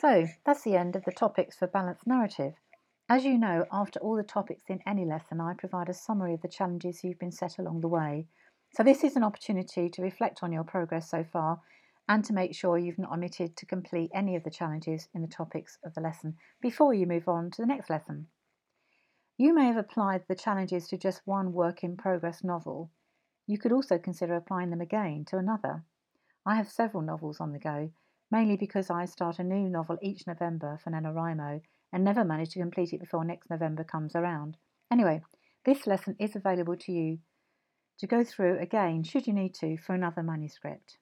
So that's the end of the topics for balanced narrative. As you know, after all the topics in any lesson, I provide a summary of the challenges you've been set along the way. So this is an opportunity to reflect on your progress so far and to make sure you've not omitted to complete any of the challenges in the topics of the lesson before you move on to the next lesson. You may have applied the challenges to just one work in progress novel. You could also consider applying them again to another. I have several novels on the go, mainly because I start a new novel each November for NaNoWriMo and never manage to complete it before next November comes around. Anyway, this lesson is available to you to go through again should you need to for another manuscript.